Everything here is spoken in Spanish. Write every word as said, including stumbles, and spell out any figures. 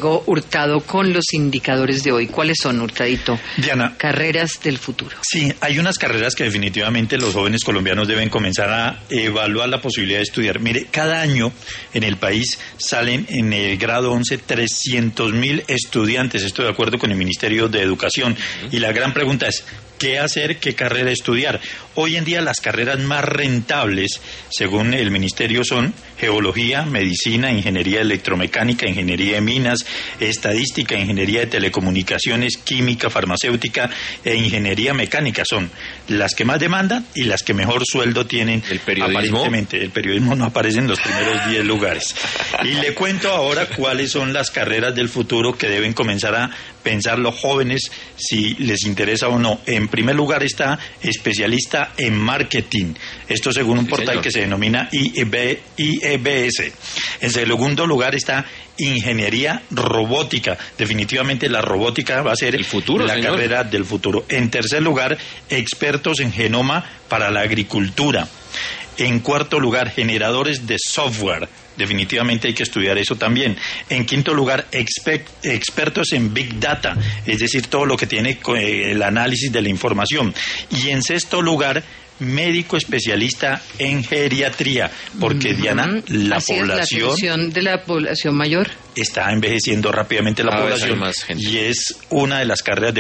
Hurtado, con los indicadores de hoy. ¿Cuáles son, Hurtadito? Diana. Carreras del futuro. Sí, hay unas carreras que definitivamente los jóvenes colombianos deben comenzar a evaluar la posibilidad de estudiar. Mire, cada año en el país salen en el grado once trescientos mil estudiantes, estoy de acuerdo con el Ministerio de Educación. Y la gran pregunta es, ¿qué hacer? ¿Qué carrera estudiar? Hoy en día las carreras más rentables, según el Ministerio, son geología, medicina, ingeniería electromecánica, ingeniería de minas, estadística, ingeniería de telecomunicaciones, química, farmacéutica e ingeniería mecánica. Son las que más demandan y las que mejor sueldo tienen. ¿El periodismo? Aparentemente, el periodismo no aparece en los primeros diez lugares. Y le cuento ahora cuáles son las carreras del futuro que deben comenzar a pensar los jóvenes si les interesa o no. En primer lugar está especialista en marketing. Esto según un Sí, portal señor. que se denomina I E B S. En segundo lugar está ingeniería robótica. Definitivamente la robótica va a ser el futuro, la señor. carrera del futuro. En tercer lugar, expertos en genoma para la agricultura. En cuarto lugar, generadores de software. Definitivamente hay que estudiar eso también. En quinto lugar, expe- expertos en Big Data, es decir, todo lo que tiene co- eh, el análisis de la información. Y en sexto lugar, médico especialista en geriatría, porque, Diana, la Así población es, la atención de la población mayor está envejeciendo rápidamente la Cada vez hay población más gente. y es una de las carreras de